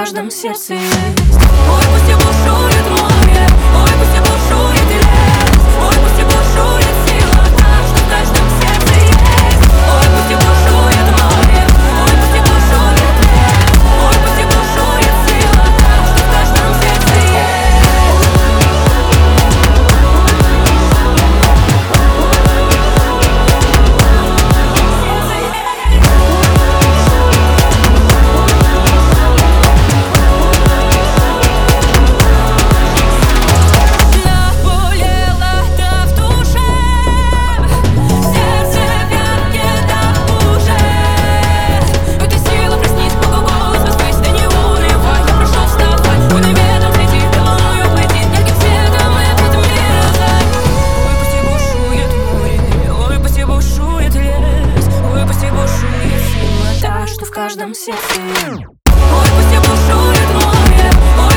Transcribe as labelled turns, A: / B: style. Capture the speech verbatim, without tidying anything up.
A: каждом сердце есть. Ой, пусть и бушует море, ой, пусть и бушует лес, ой, пусть и бушует сила та, что в каждом сердце есть. Ой, пусть и бушует море, ой, пусть и бушует лес, ой, пусть и бушует сила та, что в каждом сердце есть. В каждом сердце. Ой, пусть и бушует море.